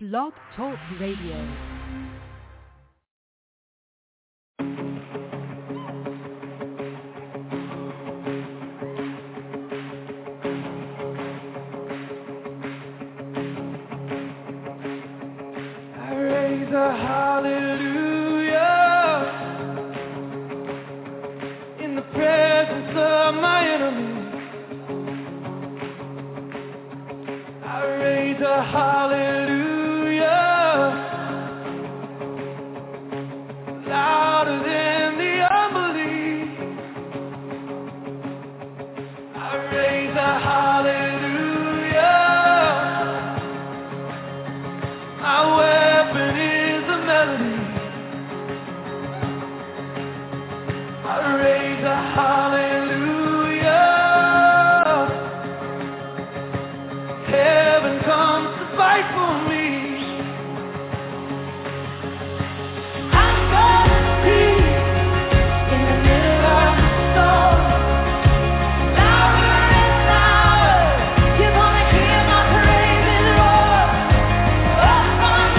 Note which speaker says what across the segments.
Speaker 1: Blog Talk Radio.
Speaker 2: Come on.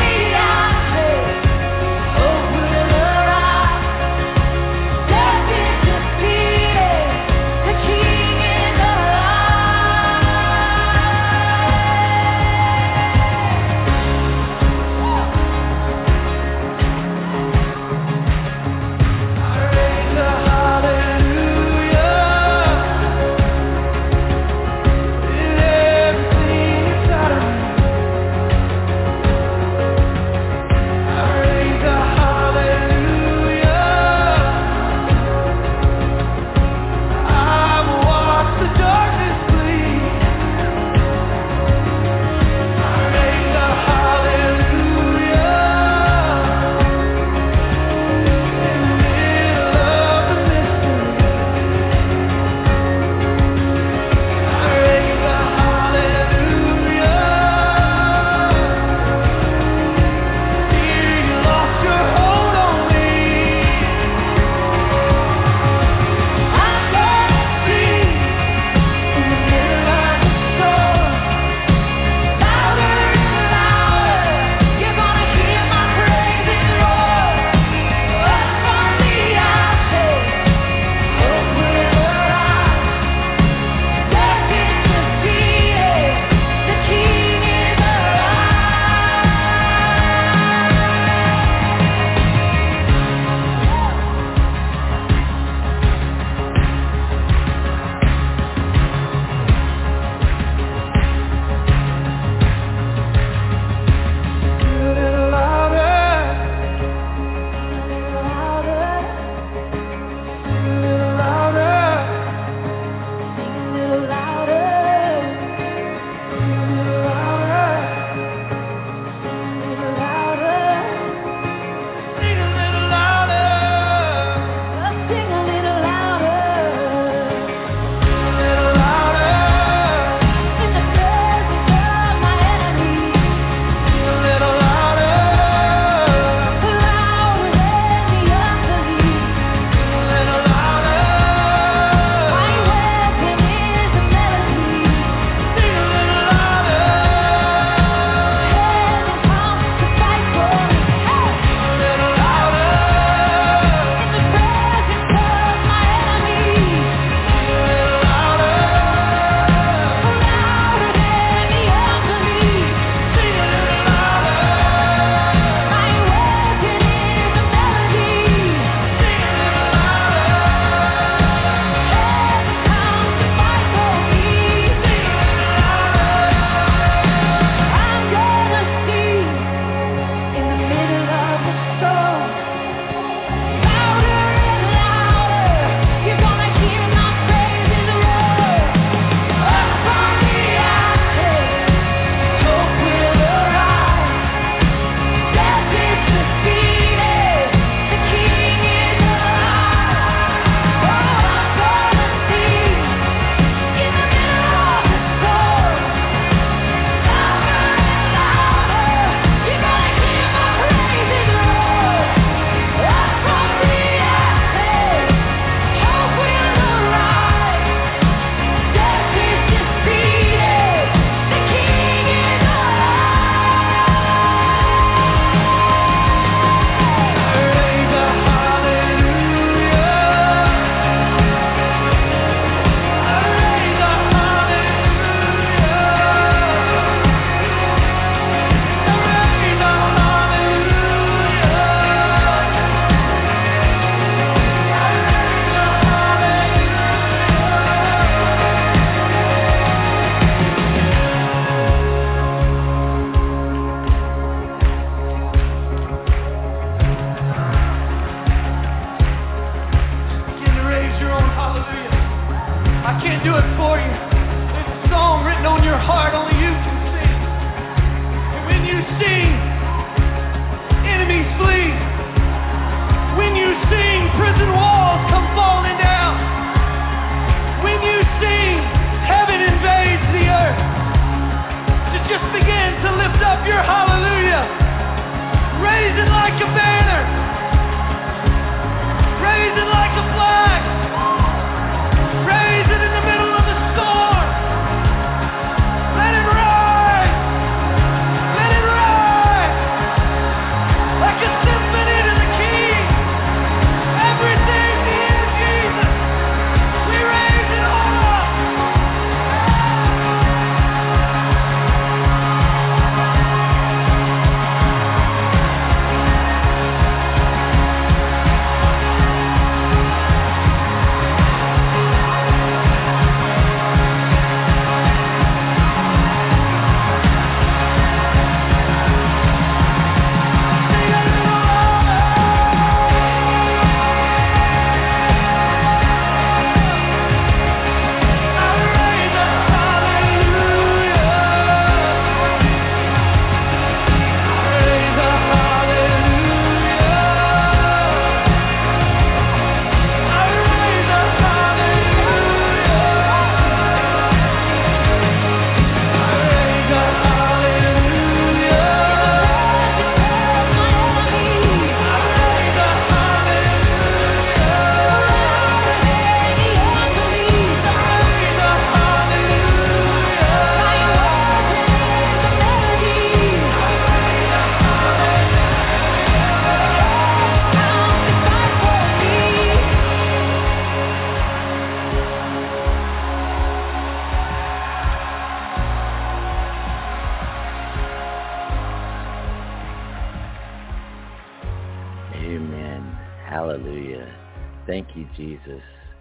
Speaker 1: Hallelujah. Thank you, Jesus.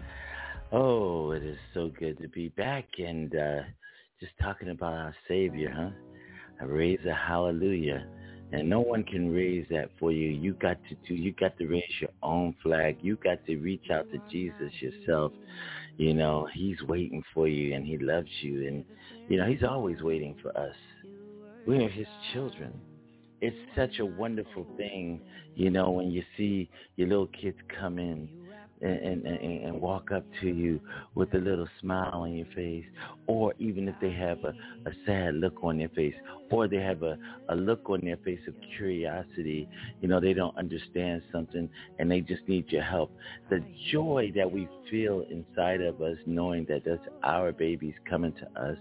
Speaker 1: Oh, it is so good to be back and just talking about our Savior, huh? I raise a hallelujah. And no one can raise that for you. You got to raise your own flag. You got to reach out to Jesus yourself. You know, he's waiting for you and he loves you. And, you know, he's always waiting for us. We are his children. It's such a wonderful thing, you know, when you see your little kids come in and walk up to you with a little smile on your face, or even if they have a sad look on their face, or they have a look on their face of curiosity, you know, they don't understand something and they just need your help. The joy that we feel inside of us knowing that that's our babies coming to us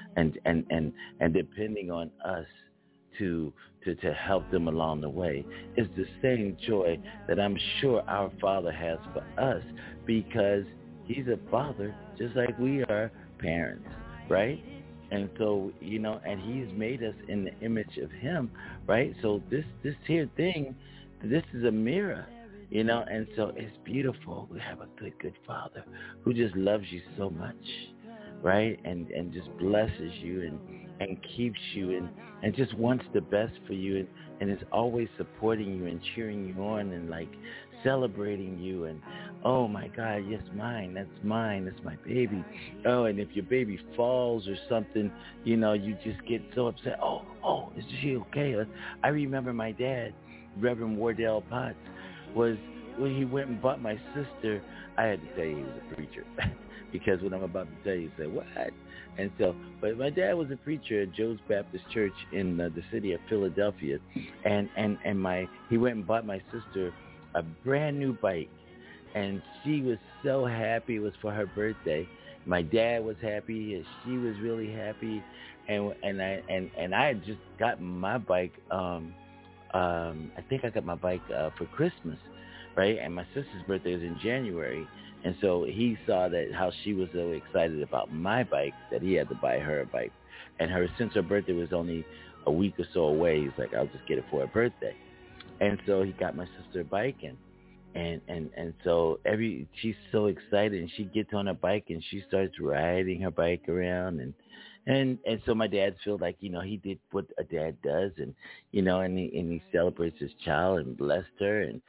Speaker 1: and depending on us to help them along the way is the same joy that I'm sure our Father has for us, because he's a father just like we are parents, right? And so, you know, and he's made us in the image of him, right? So this here thing, this is a mirror, you know, and so it's beautiful. We have a good Father who just loves you so much, right? And just blesses you and keeps you and just wants the best for you and is always supporting you and cheering you on and like celebrating you and, oh my God, yes, mine, that's my baby. Oh, and if your baby falls or something, you know, you just get so upset. Oh, is she okay? I remember my dad, Reverend Wardell Potts, was when he went and bought my sister. I had to tell you he was a preacher because what I'm about to tell you, you say, what? And so, but my dad was a preacher at Joe's Baptist Church in the city of Philadelphia, and he went and bought my sister a brand new bike, and she was so happy. It was for her birthday. My dad was happy, and she was really happy, and I had just gotten my bike. I think I got my bike for Christmas, right? And my sister's birthday was in January. And so he saw that how she was so excited about my bike that he had to buy her a bike. And since her birthday was only a week or so away, he's like, I'll just get it for her birthday. And so he got my sister a bike, and so she's so excited, and she gets on her bike and she starts riding her bike around, and so my dad feels like, you know, he did what a dad does, and you know, and he celebrates his child and blessed her and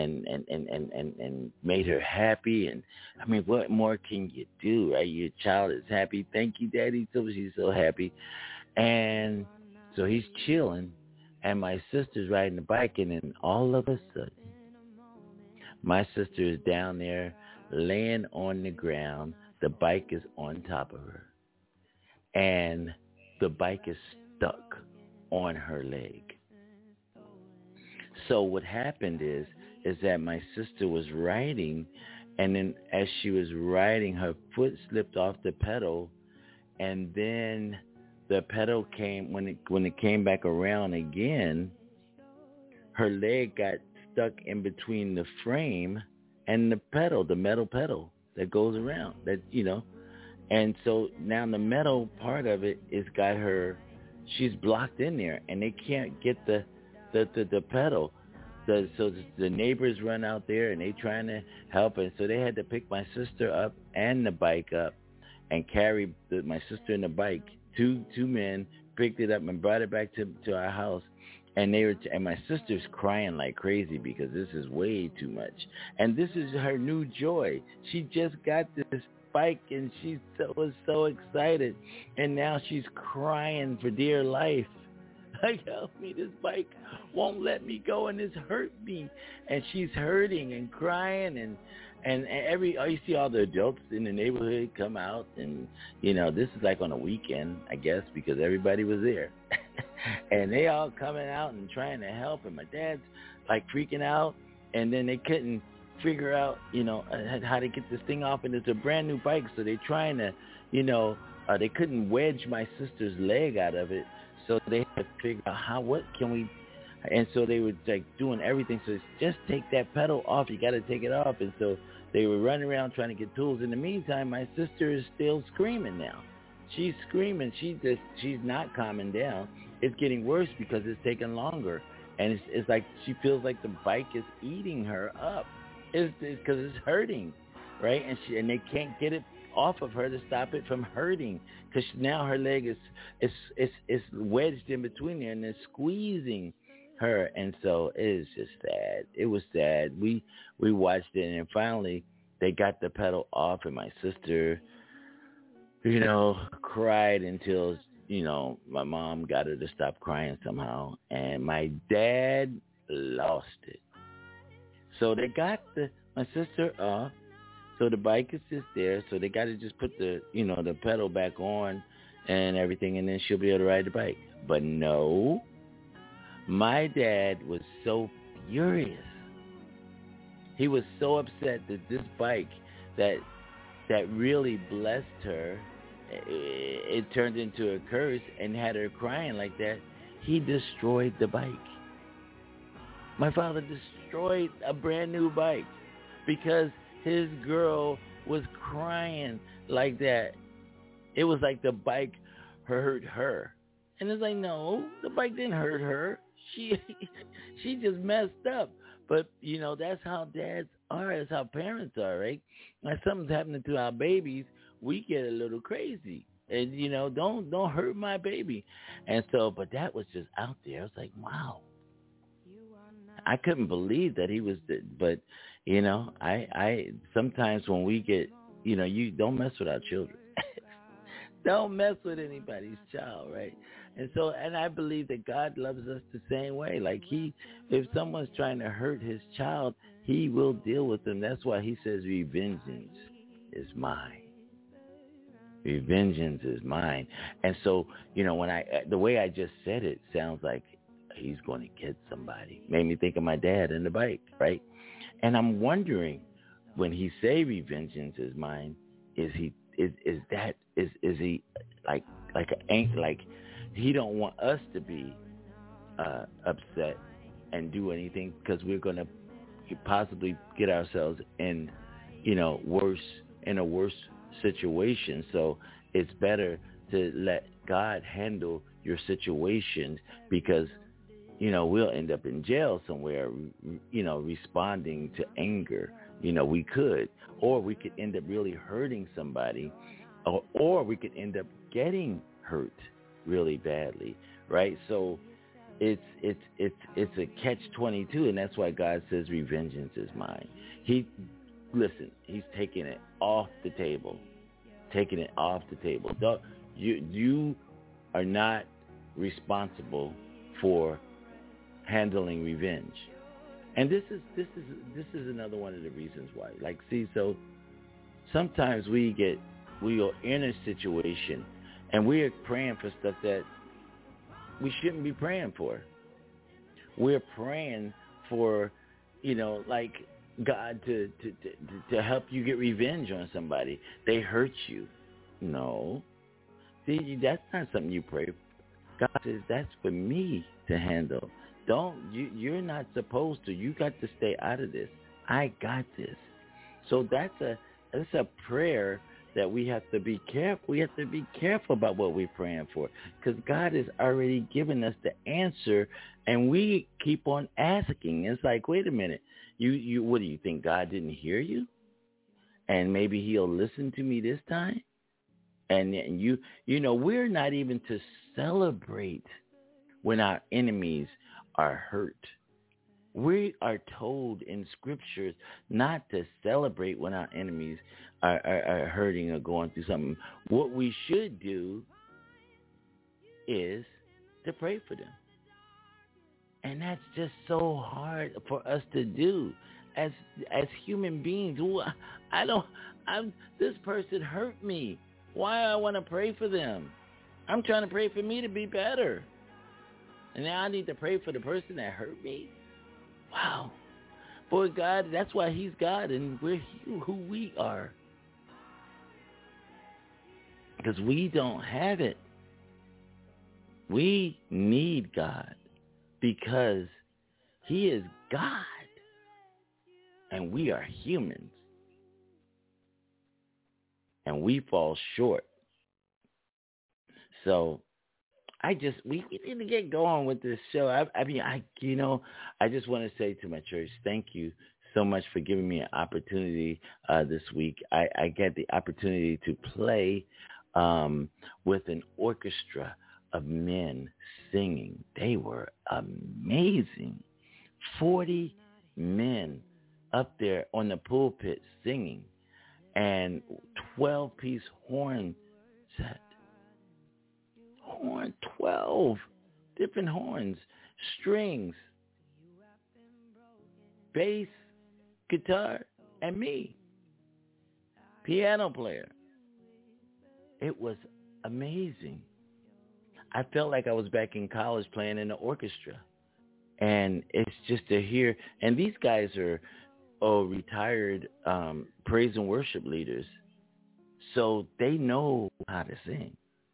Speaker 1: made her happy. And I mean, what more can you do, right? Your child is happy. Thank you, Daddy. So she's so happy. And so he's chilling, and my sister's riding the bike, and then all of a sudden, my sister is down there laying on the ground. The bike is on top of her, and the bike is stuck on her leg. So what happened is that my sister was riding, and then as she was riding, her foot slipped off the pedal, and then the pedal came, when it came back around again, her leg got stuck in between the frame and the pedal, the metal pedal that goes around, that, you know. And so now the metal part of it is got her, she's blocked in there, and they can't get the pedal. So the neighbors run out there, and they trying to help, and so they had to pick my sister up and the bike up and carry my sister and the bike. Two men picked it up and brought it back to our house, and and my sister's crying like crazy because this is way too much, and this is her new joy. She just got this bike, and she was so excited, and now she's crying for dear life. Like, help me, this bike won't let me go, and it's hurt me. And she's hurting and crying, and you see all the adults in the neighborhood come out, and, you know, this is like on a weekend, I guess, because everybody was there. And they all coming out and trying to help, and my dad's like freaking out, and then they couldn't figure out, you know, how to get this thing off, and it's a brand new bike, so they're trying to, you know, they couldn't wedge my sister's leg out of it. So they had to figure out what can we, and so they were like doing everything. So it's just take that pedal off. You got to take it off. And so they were running around trying to get tools. In the meantime, my sister is still screaming now. She's screaming. She's not calming down. It's getting worse because it's taking longer. And it's like she feels like the bike is eating her up. It's because it's hurting, right? And they can't get it off of her to stop it from hurting because now her leg is wedged in between there and it's squeezing her, and so it is just sad. It was sad. We watched it, and finally they got the pedal off, and my sister, cried until my mom got her to stop crying somehow, and my dad lost it. So they got my sister off. So the bike is just there. So they got to just put the pedal back on and everything, and then she'll be able to ride the bike. But no, my dad was so furious. He was so upset that this bike that really blessed her, it turned into a curse and had her crying like that. He destroyed the bike. My father destroyed a brand new bike because his girl was crying like that. It was like the bike hurt her. And it's like, no, the bike didn't hurt her. She she just messed up. But, that's how dads are. That's how parents are, right? When something's happening to our babies, we get a little crazy. And, don't hurt my baby. And so, but that was just out there. I was like, wow. I couldn't believe that he was, but, I sometimes when we get, you don't mess with our children. Don't mess with anybody's child, right? And so, and I believe that God loves us the same way. Like if someone's trying to hurt his child, he will deal with them. That's why he says, "Revengeance is mine. Revengeance is mine." And so, when the way I just said it sounds like he's going to get somebody. Made me think of my dad and the bike, right? And I'm wondering, when he say "Revengeance is mine," is he like he don't want us to be upset and do anything because we're going to possibly get ourselves in a worse situation. So it's better to let God handle your situation because we'll end up in jail somewhere, responding to anger. We could, or we could end up really hurting somebody, or we could end up getting hurt really badly, right? So it's a catch-22, and that's why God says, "Revengeance is mine." He's taking it off the table, taking it off the table. You are not responsible for handling revenge. And this is another one of the reasons why. Like, see, so sometimes we are in a situation and we are praying for stuff that we shouldn't be praying for. We're praying for, like God to help you get revenge on somebody. They hurt you. No. See, that's not something you pray for. God says that's for me to handle. You're not supposed to. You got to stay out of this. I got this. So that's a prayer that we have to be careful. We have to be careful about what we're praying for because God has already given us the answer, and we keep on asking. It's like, wait a minute, you what do you think? God didn't hear you, and maybe He'll listen to me this time. And we're not even to celebrate when our enemies are hurt. We are told in scriptures not to celebrate when our enemies are hurting or going through something. What we should do is to pray for them. And that's just so hard for us to do as human beings. This person hurt me. Why I want to pray for them? I'm trying to pray for me to be better. And now I need to pray for the person that hurt me? Wow. Boy, God, that's why He's God and we're who we are. Because we don't have it. We need God because He is God and we are humans. And we fall short. So we need to get going with this show. I just want to say to my church, thank you so much for giving me an opportunity this week. I get the opportunity to play with an orchestra of men singing. They were amazing. 40 men up there on the pulpit singing, and 12-piece horn set. 12 different horns, strings, bass, guitar, and me, piano player. It was amazing. I felt like I was back in college playing in the orchestra. And it's just to hear, and these guys are retired praise and worship leaders, so they know how to sing.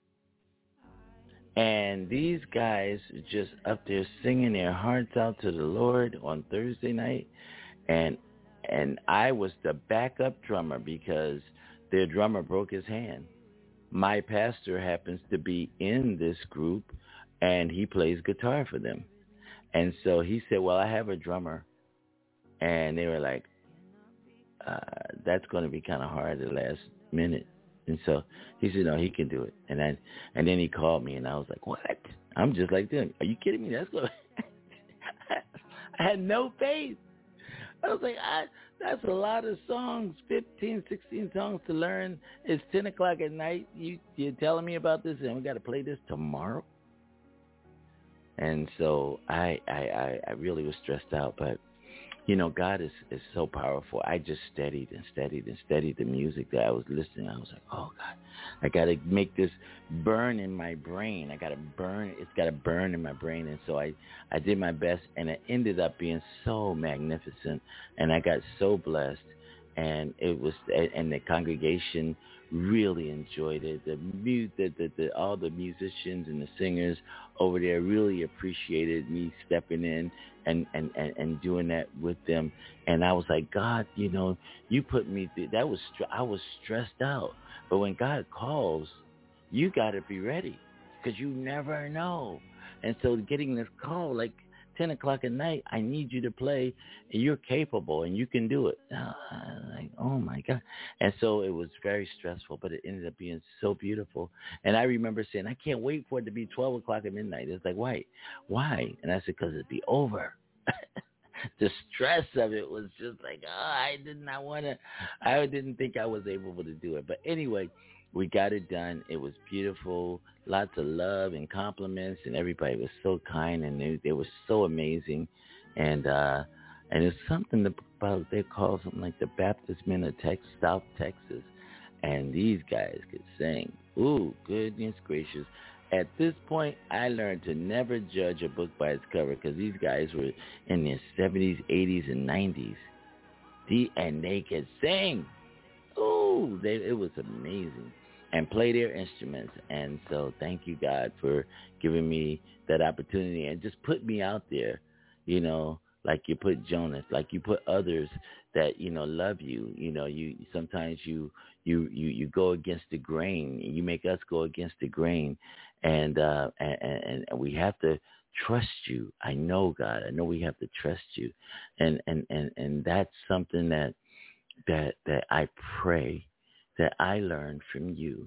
Speaker 1: And these guys just up there singing their hearts out to the Lord on Thursday night, and I was the backup drummer because their drummer broke his hand. My pastor happens to be in this group, and he plays guitar for them. And so he said, well, I have a drummer. And they were like, that's going to be kind of hard at the last minute. And so he said, no, he can do it. And then he called me, and I was like, what? I'm just like them. Are you kidding me? That's going I had no faith. I was like, that's a lot of songs, 15, 16 songs to learn. It's 10 o'clock at night. You're telling me about this, and we got to play this tomorrow? And so I really was stressed out, but you know, God is so powerful. I just studied the music that I was listening. I was like, oh God, I got to make this burn in my brain. It's got to burn in my brain. And so I did my best, and it ended up being so magnificent, and I got so blessed. And the congregation really enjoyed it. All the musicians and the singers over there really appreciated me stepping in and doing that with them. And I was like, God, you know, you put me through. I was stressed out. But when God calls, you got to be ready, because you never know. And so getting this call, like 10 o'clock at night, I need you to play, and you're capable, and you can do it. Like, oh, my God. And so it was very stressful, but it ended up being so beautiful. And I remember saying, I can't wait for it to be 12 o'clock at midnight. It's like, why? And I said, because it'd be over. The stress of it was just like, I didn't think I was able to do it. But anyway, we got it done. It was beautiful. Lots of love and compliments, and everybody was so kind, and they were so amazing. And it's something about, they call something like the Baptist Men of South Texas, and these guys could sing. Ooh, goodness gracious. At this point, I learned to never judge a book by its cover, because these guys were in their 70s, 80s, and 90s. And they could sing. Ooh, it was amazing. And play their instruments. And so thank you, God, for giving me that opportunity and just put me out there, you know, like you put Jonas, like you put others that, you know, love you. You know, sometimes you go against the grain. You make us go against the grain. And we have to trust you. I know, God. I know we have to trust you. And that's something that I pray that I learned from you.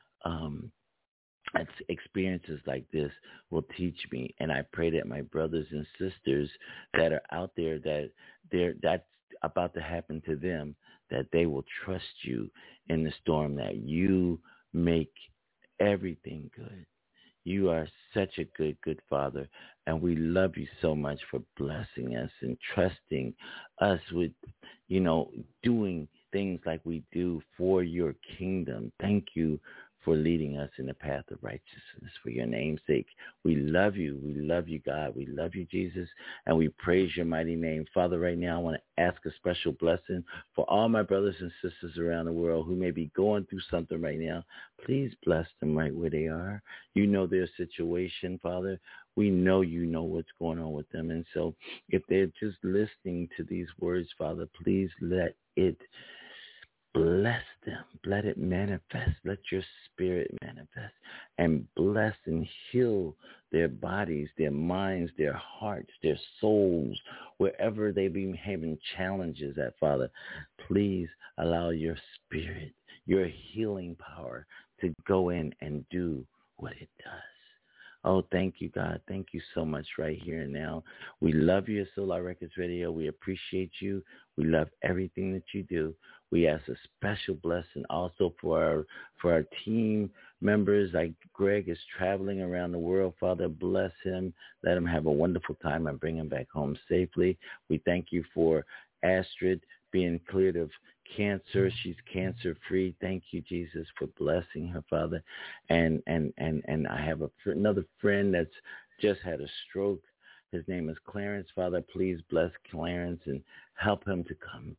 Speaker 1: Experiences like this will teach me, and I pray that my brothers and sisters that are out there, that's about to happen to them, that they will trust you in the storm, that you make everything good. You are such a good Father, and we love you so much for blessing us and trusting us with, you know, doing things like we do for your kingdom. Thank you for leading us in the path of righteousness for your name's sake. We love you. We love you, God. We love you, Jesus, and we praise your mighty name. Father, right now I want to ask a special blessing for all my brothers and sisters around the world who may be going through something right now. Please bless them right where they are. You know their situation, Father. We know you know what's going on with them. And so if they're just listening to these words, Father, please let it Bless them. Let it manifest. Let your spirit manifest and bless and heal their bodies, their minds, their hearts, their souls, wherever they be having challenges at, Father. Please allow your spirit, your healing power to go in and do what it does. Oh, thank you, God. Thank you so much right here and now. We love you at Solar Records Radio. We appreciate you. We love everything that you do. We ask a special blessing also for our team members. Like Greg is traveling around the world. Father, bless him. Let him have a wonderful time and bring him back home safely. We thank you for Astrid being cleared of cancer. She's cancer free. Thank you, Jesus, for blessing her, Father. And I have another friend that's just had a stroke. His name is Clarence. Father, please bless Clarence and help him to come,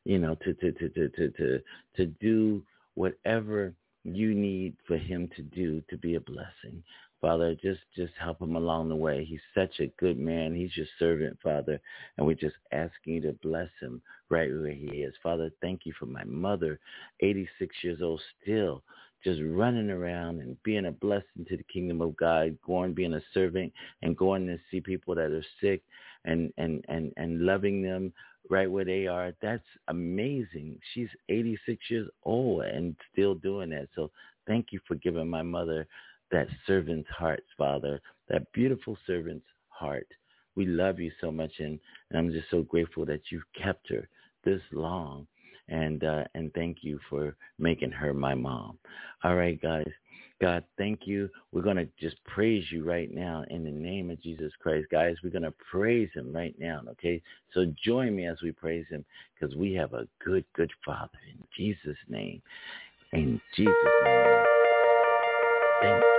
Speaker 1: to do whatever you need for him to do to be a blessing. Father, just help him along the way. He's such a good man. He's your servant, Father, and we're just asking you to bless him right where he is. Father, thank you for my mother, 86 years old, still just running around and being a blessing to the kingdom of God, going, being a servant and going to see people that are sick and loving them right where they are. That's amazing. She's 86 years old and still doing that. So thank you for giving my mother that servant's heart, Father, that beautiful servant's heart. We love you so much, and I'm just so grateful that you've kept her this long, and thank you for making her my mom. All right, guys. God, thank you. We're going to just praise you right now in the name of Jesus Christ. Guys, we're going to praise him right now, okay? So join me as we praise him, because we have a good, good Father in Jesus' name. In Jesus' name. Thank you.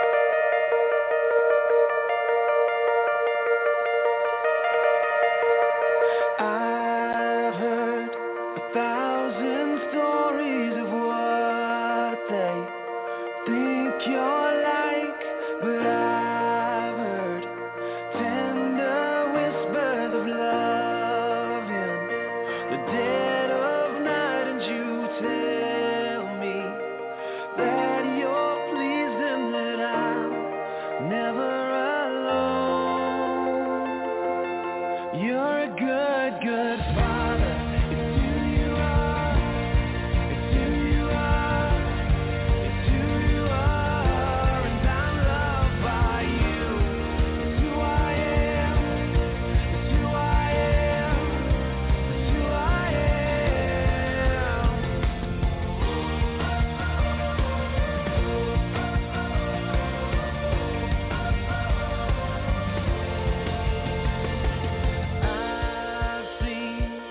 Speaker 2: I've heard 1,000 stories of what they think you're like, but I've heard tender whispers of love in the dead of night, and you tell me that you're pleased and that I'm never alone. You're a good, good Father. It's who you are. It's who you are. It's who you are, and I'm loved by you. It's who I am. It's who I am. It's who I am. I've seen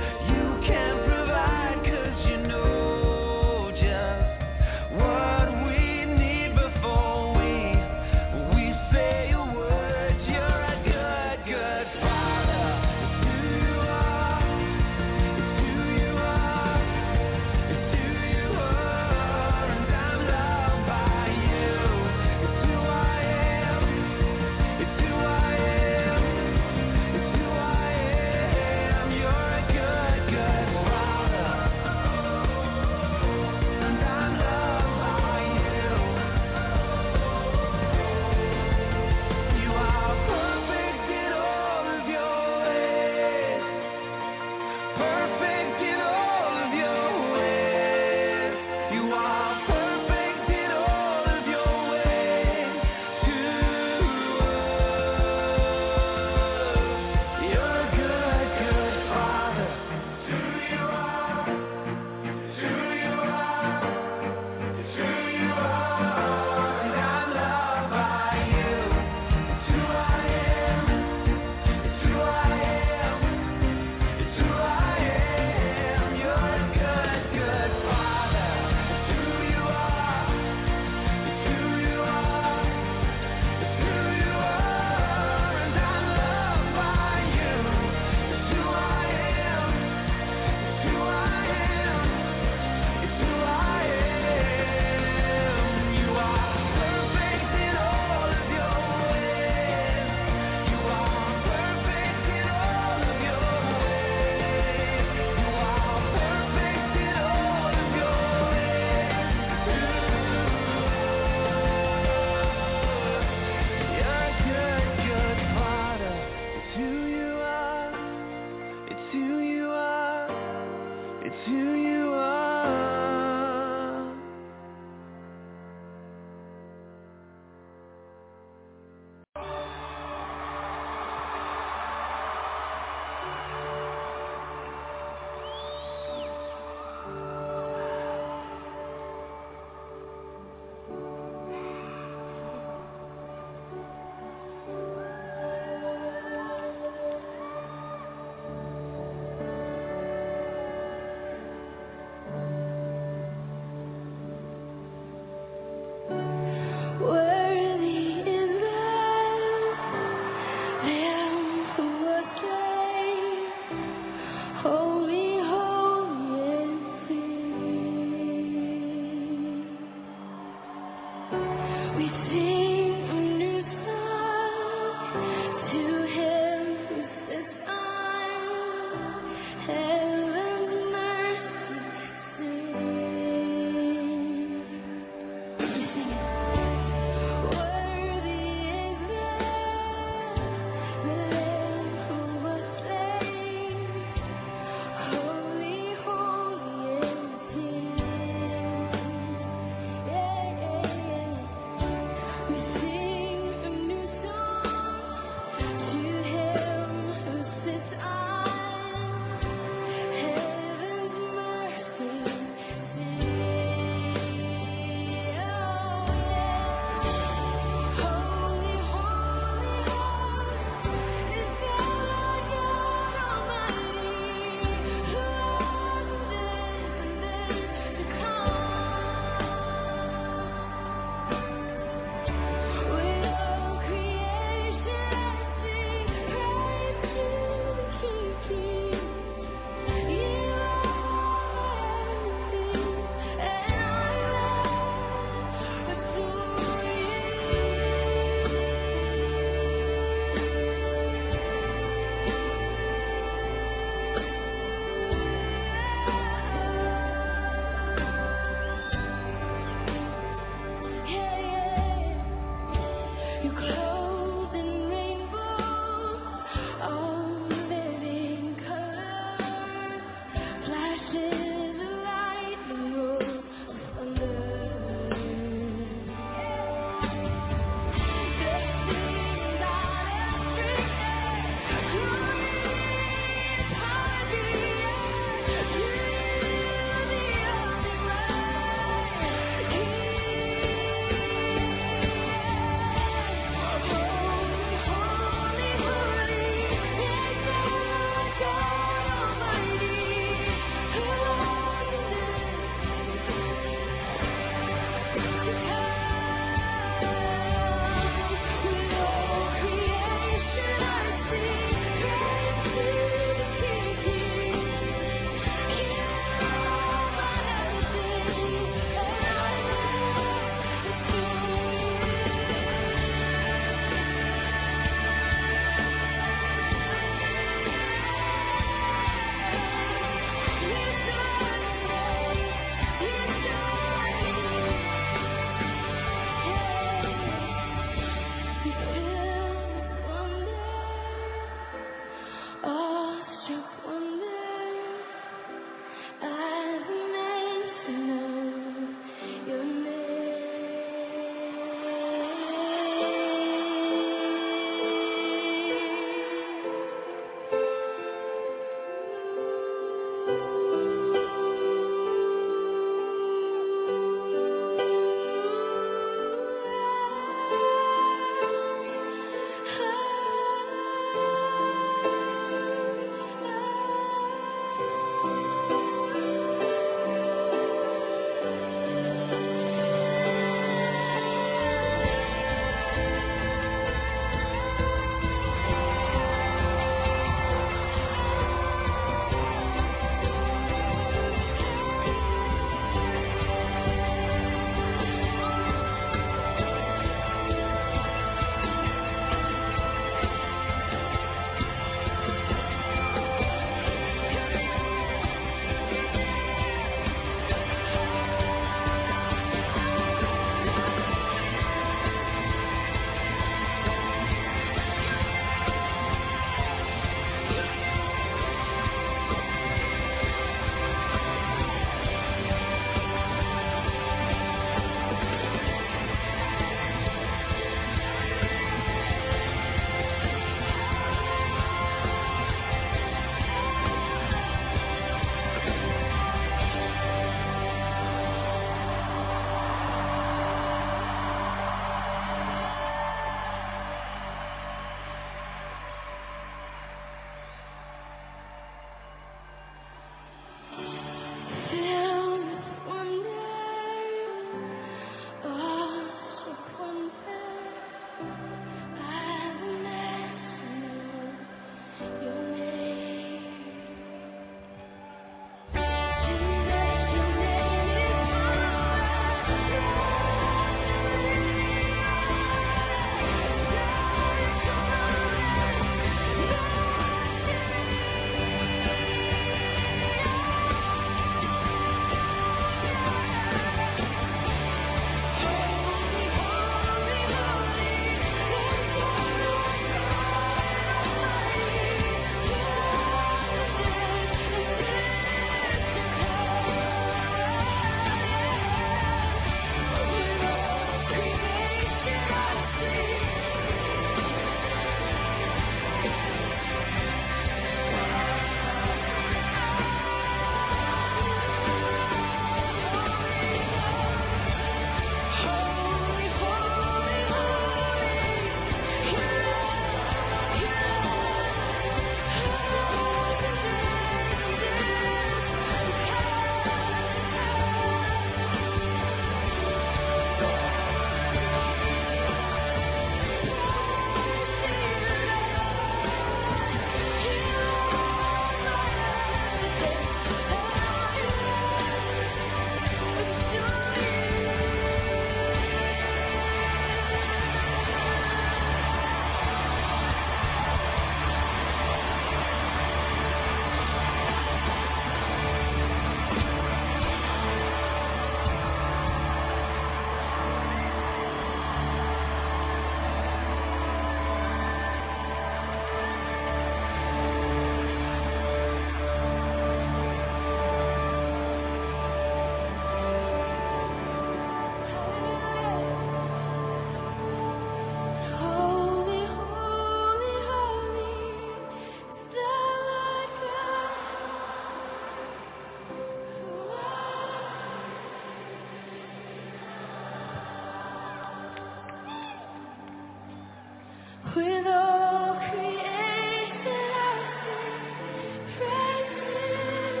Speaker 2: With all creation I sing praises.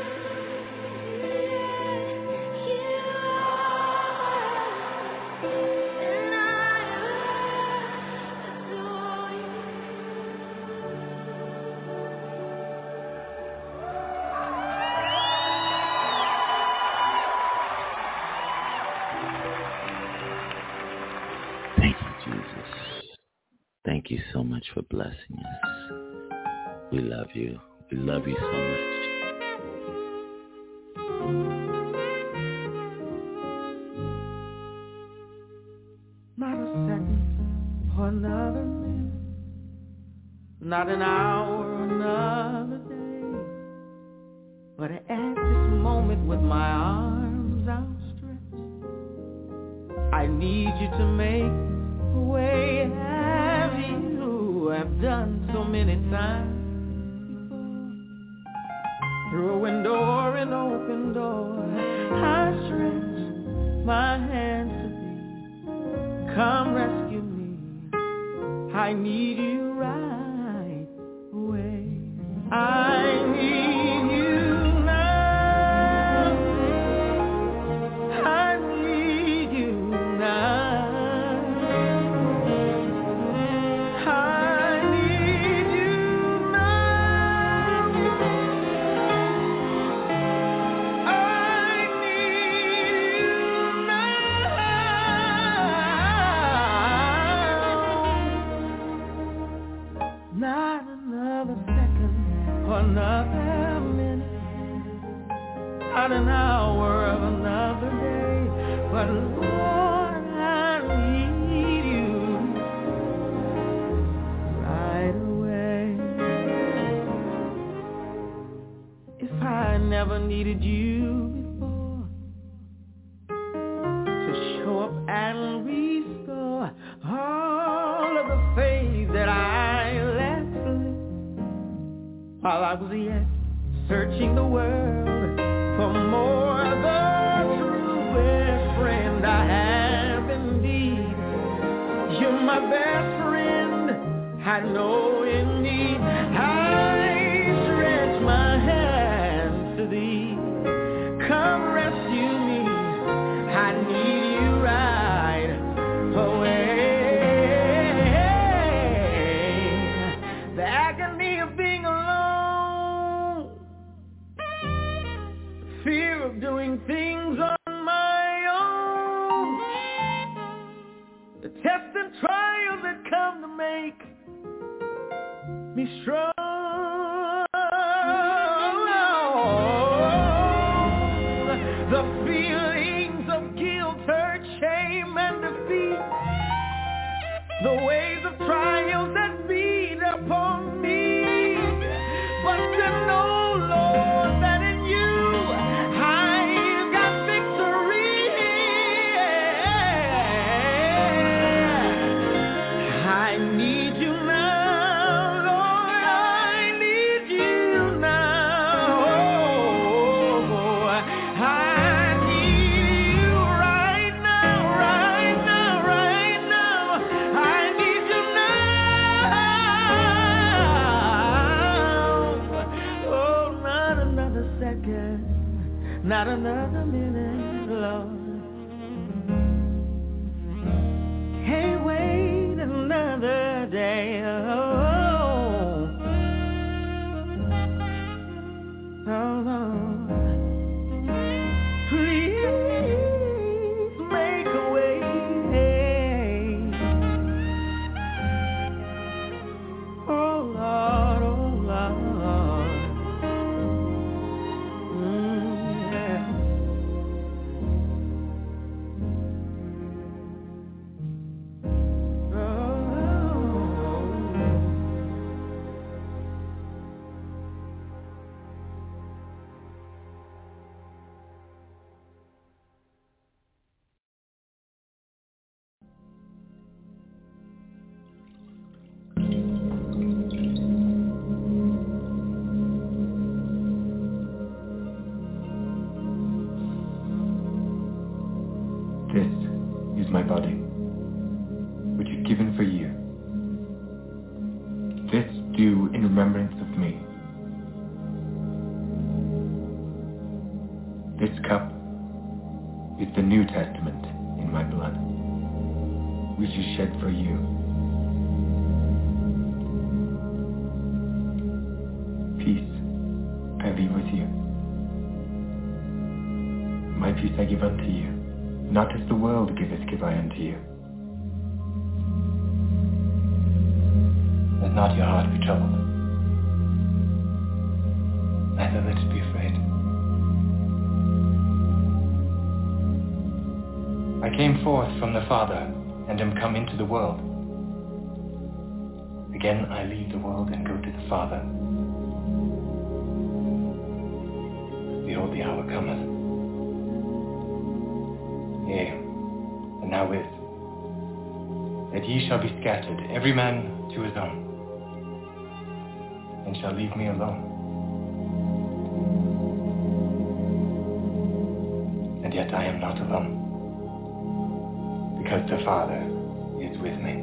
Speaker 2: You are, and I adore you.
Speaker 1: Thank you, Jesus. Thank you so much for blessing us. We love you. We love you so much.
Speaker 2: Not a second or another minute, not an hour or another day, but at this moment with my arms outstretched, I need you to make a way as you have done so many times before. Through a window or an open door, I stretch my hands to thee. Come rescue me. I need you right away. I need you now. I need you now. I need you now. I need you now. Not another second or another minute, not an hour of another day, but Lord, I need you right away. If I never needed you before to show up and restore all of the faith that I let slip while I was yet searching the world for more. The truest friend I have indeed. You're my best friend I know in need. I stretch my hands to thee. Come rescue me. I need you right away. The agony of being alone, fear of doing things on my own, the tests and trials that come to make me strong. The feelings of guilt, hurt, shame, and defeat, the waves of trials that beat upon me, but to know, Lord, that in you I've got victory. I need you now, Lord, I need you now. I need you right now, right now, right now. I need you now. Oh, not another second, not another minute, Lord. Can't wait another day. Oh, Lord. Please make a way. Oh, Lord, oh, Lord. Yeah.
Speaker 3: This is my body, which is given for you. This cup is the New Testament in my blood, which is shed for you. Peace I leave with you. My peace I give unto you. Not as the world giveth, give I unto you. Let not your heart be troubled, neither let it be afraid. I came forth from the Father, and am come into the world. Again I leave the world and go to the Father. Behold, the hour cometh, yea, and now is, that ye shall be scattered, every man to his own, and shall leave me alone. And yet I am not alone, because the Father is with me.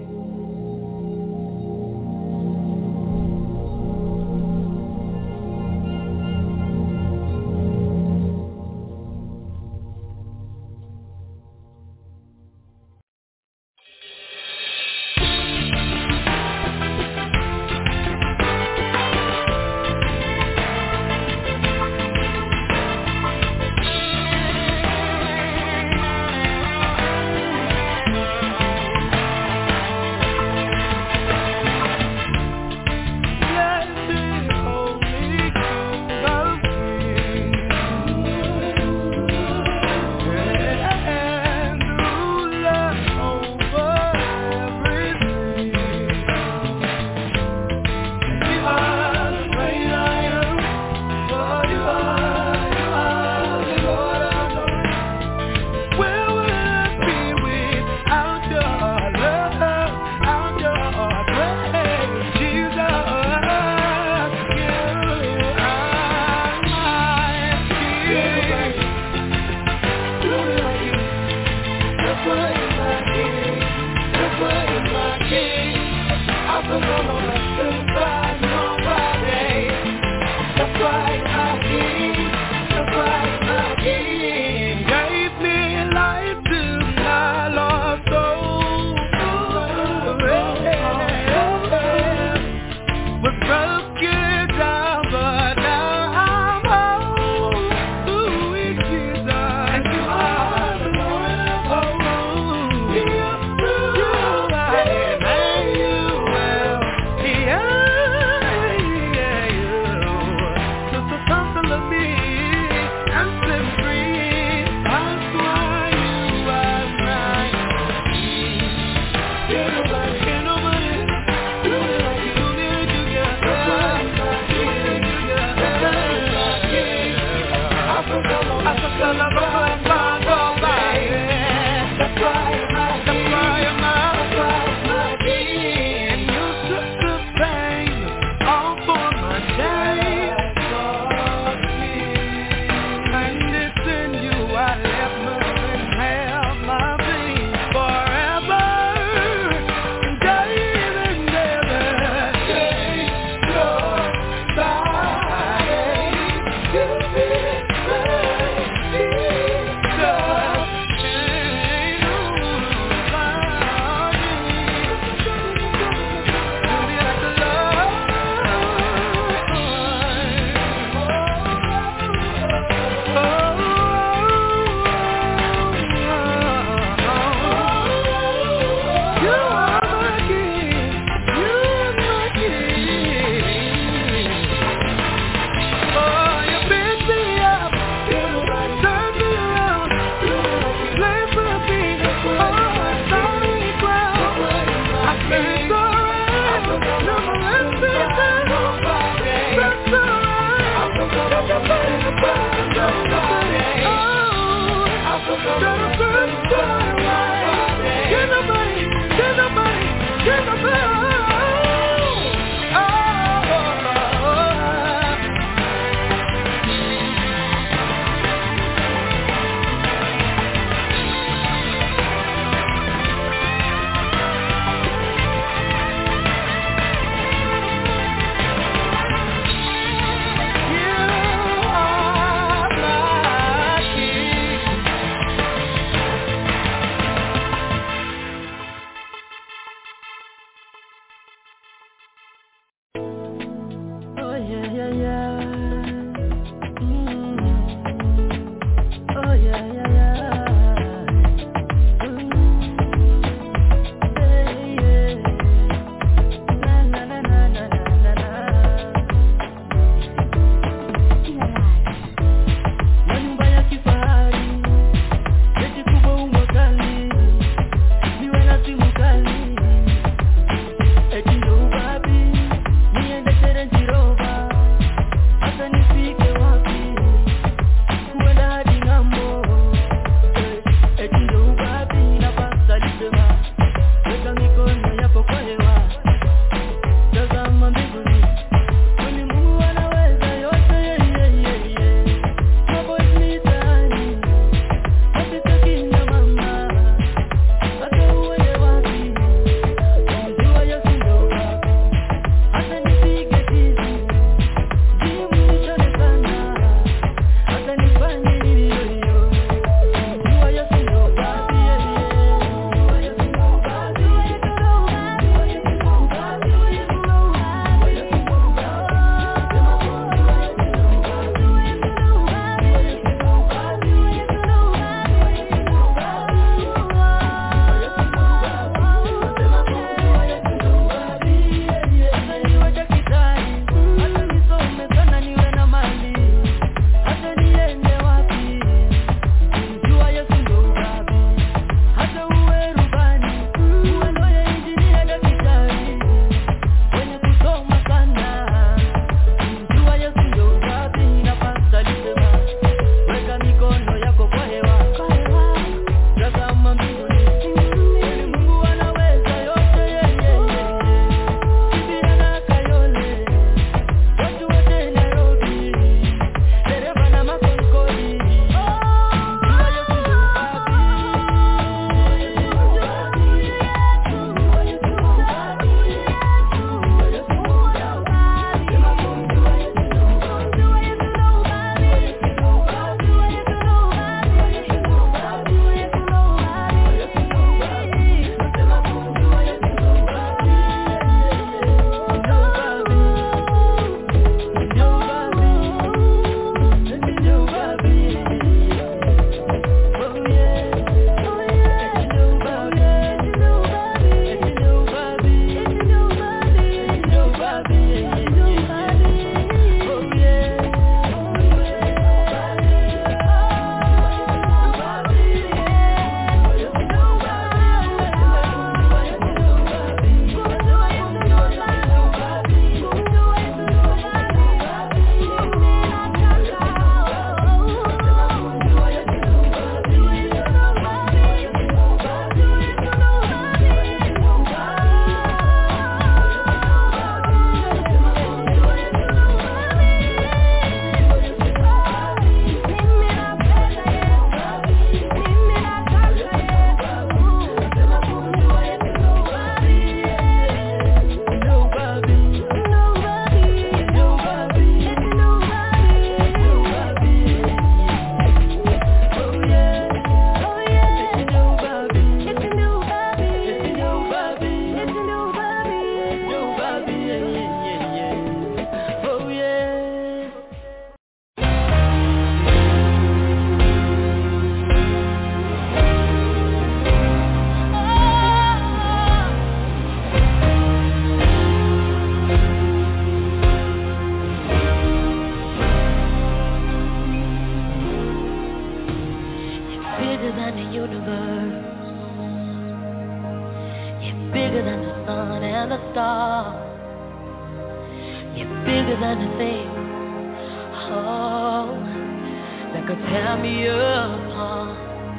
Speaker 4: and the stars. You're bigger than the things, oh, that could tear me apart.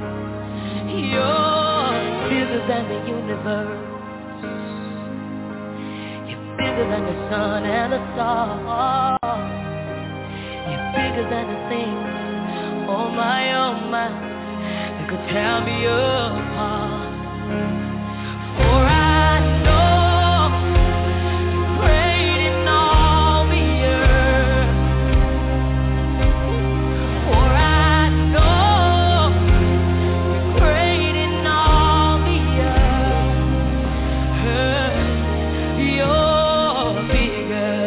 Speaker 4: You're bigger than the universe. You're bigger than the sun and the stars. You're bigger than the things, oh my, that could tear me apart. For I know you're great in all the earth. For I know you're great in all the earth. You're bigger.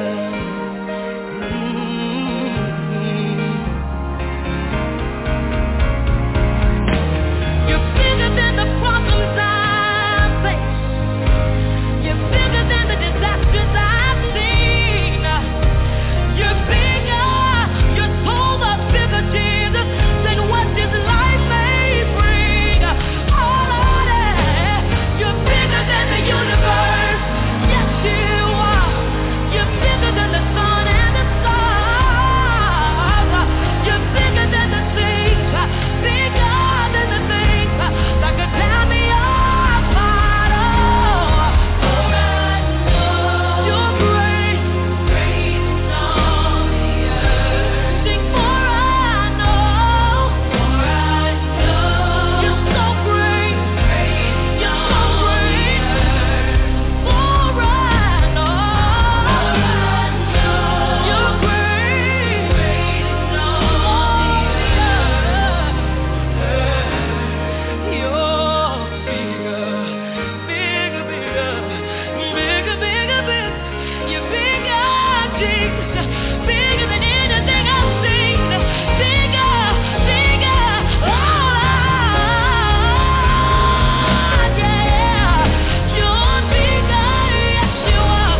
Speaker 4: You're bigger than the problems I face. You're bigger than the disasters I've seen. You're bigger. You're so much bigger, Jesus, than what this life may bring. Oh, Lord, you're bigger than the universe. Yes, you are. You're bigger than the sun and the stars. You're bigger than the things, bigger than the things that could tear me apart. Oh, for I know you're great, great in all the earth. Sing, for I know you're so great, you're so great. For I know you're great, great in all the earth. You're bigger, bigger, bigger, bigger, bigger, bigger. You're bigger, Jesus, bigger than anything I've seen. Bigger, bigger, oh Lord, yeah. You're bigger, yes you are.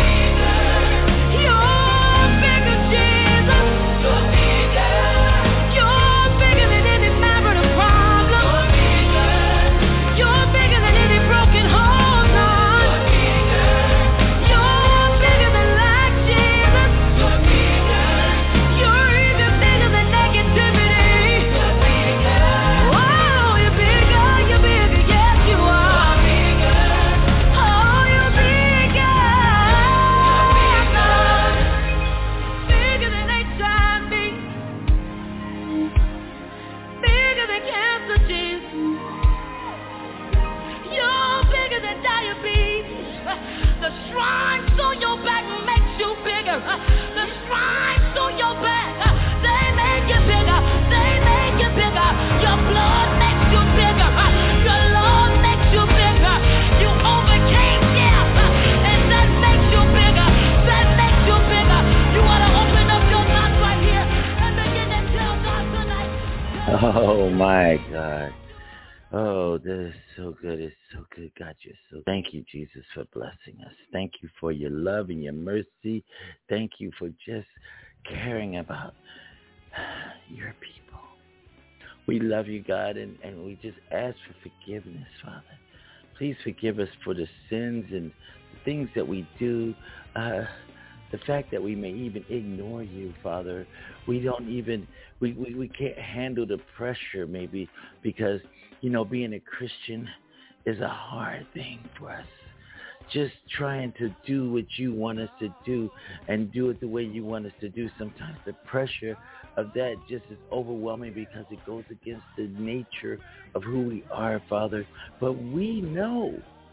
Speaker 4: You're bigger, Jesus. You're bigger than any marital problem. You're bigger than any broken home, Lord. You're bigger than lack, Jesus. You're even bigger than negativity. Oh, you're bigger, yes you are. Oh, you're bigger. Bigger than HIV. Bigger than cancer, Jesus. You're bigger than diabetes. The stripes on your back makes you bigger. The stripes on your back, they make you bigger. They make you bigger. Your blood makes you bigger. Your love makes you bigger. You overcame death, and that makes you bigger. That makes you bigger. You want to open up your mouth right here and begin to tell God tonight.
Speaker 1: Oh my God. Oh, this is so good. It's so good. God, you're so. Thank you, Jesus, for blessing us. Thank you for your love and your mercy. Thank you for just caring about your people. We love you, God, and we just ask for forgiveness, Father. Please forgive us for the sins and the things that we do. The fact that we may even ignore you, Father. We don't even, we can't handle the pressure maybe because, you know, being a Christian is a hard thing for us. Just trying to do what you want us to do and do it the way you want us to do. Sometimes the pressure of that just is overwhelming because it goes against the nature of who we are, Father. But we know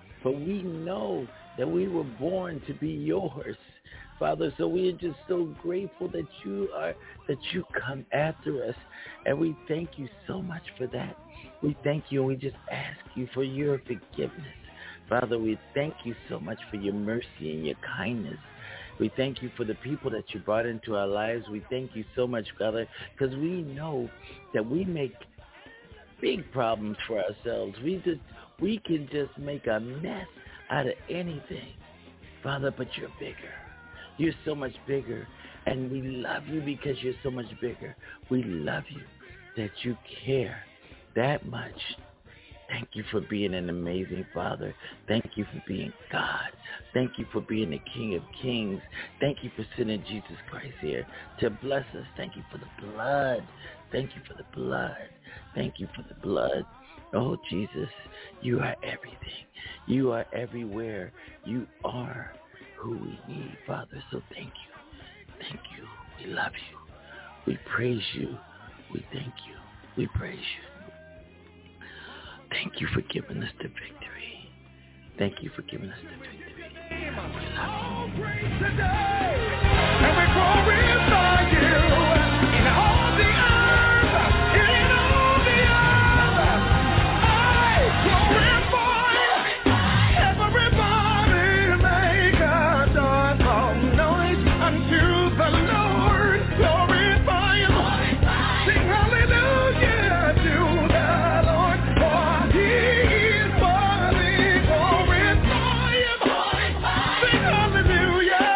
Speaker 1: that we were born to be yours, Father. So we are just so grateful that you come after us, and we thank you so much for that. We thank you, and we just ask you for your forgiveness, Father. We thank you so much for your mercy and your kindness. We thank you for the people that you brought into our lives. We thank you so much, Father, because we know that we make big problems for ourselves. We can just make a mess out of anything, Father, but you're bigger. You're so much bigger, and we love you because you're so much bigger. We love you that you care that much Thank you for being an amazing Father. Thank you for being God. Thank you for being the King of Kings. Thank you for sending Jesus Christ here to bless us. Thank you for the blood. Thank you for the blood. Thank you for the blood. Oh, Jesus, you are everything. You are everywhere. You are who we need, Father. So thank you. Thank you. We love you. We praise you. We thank you. We praise you. Thank you for giving us the victory. Thank you for giving us the victory. We love you.
Speaker 2: And we glorify you in all the earth, in all the earth. I glorify everybody, make a joyful noise unto the Lord. Glorify him, sing hallelujah to the Lord, for he is worthy. Glorify him, sing hallelujah.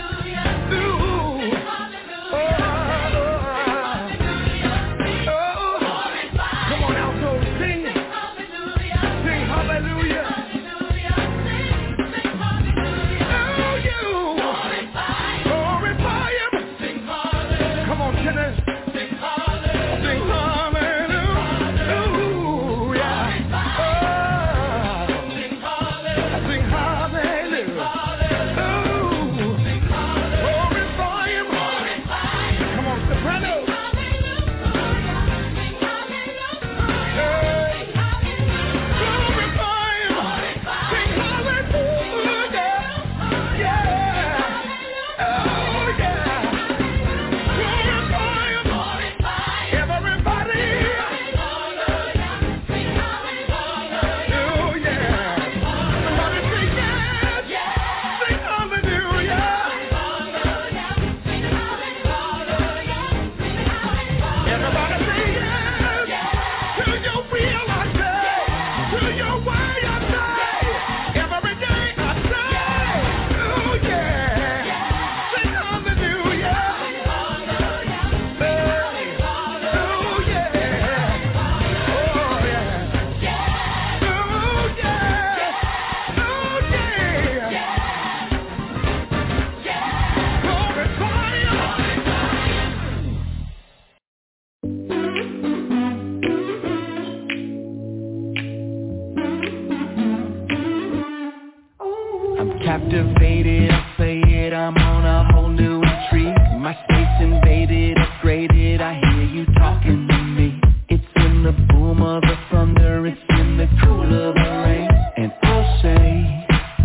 Speaker 2: Captivated, I say it, I'm on a whole new intrigue. My space invaded, upgraded, I hear you talking to me. It's in the boom of the thunder, it's in the cool of the rain. And I'll say,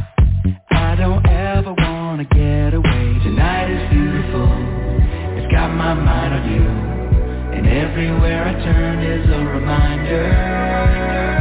Speaker 2: I don't ever wanna get away. Tonight is beautiful, it's got my mind on you. And everywhere I turn is a reminder.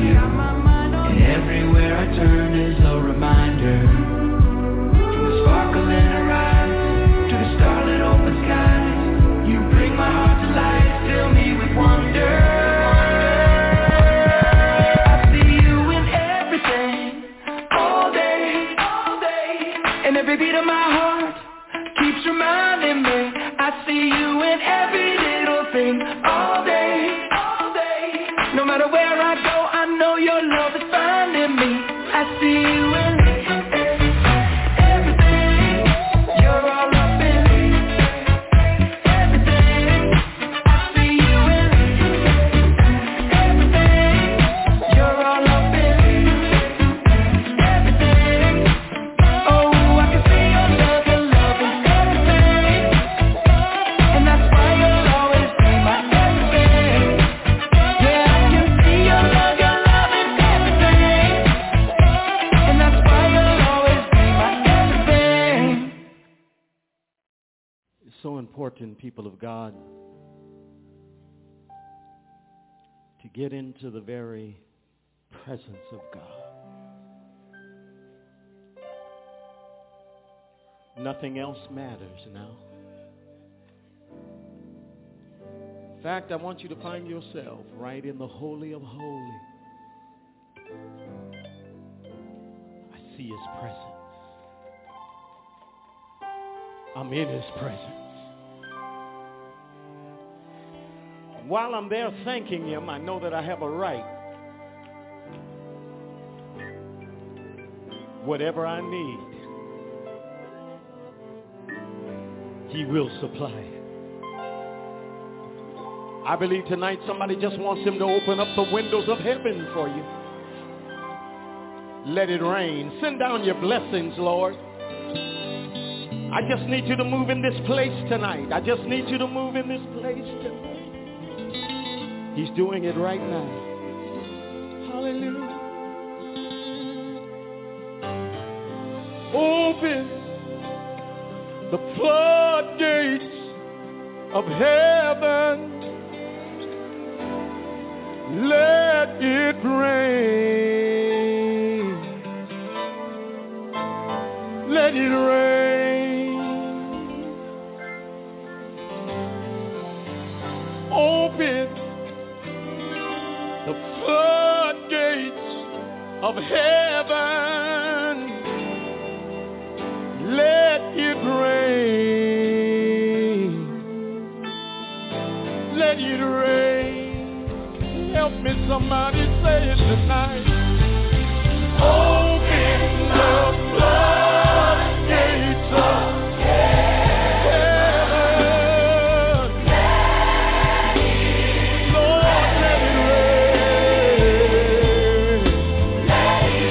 Speaker 2: Everywhere I turn is a reminder. From the spark
Speaker 5: important, people of God, to get into the very presence of God. Nothing else matters now. In fact, I want you to find yourself right in the Holy of Holies. I see His presence. I'm in His presence. While I'm there thanking Him, I know that I have a right. Whatever I need, He will supply it. I believe tonight somebody just wants Him to open up the windows of heaven for you. Let it rain. Send down your blessings, Lord. I just need you to move in this place tonight. I just need you to move in this place tonight. He's doing it right now. Hallelujah. Open the floodgates of heaven. Let it rain. Let it rain. Open the floodgates of heaven. Let it rain. Let it rain. Help me, somebody say it tonight. Open the floodgates of heaven. Lord, let it rain. Let it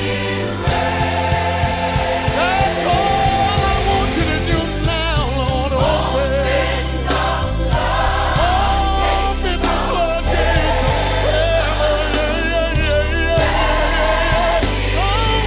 Speaker 5: rain. That's all I want you to do now, Lord. Open the floodgates of heaven.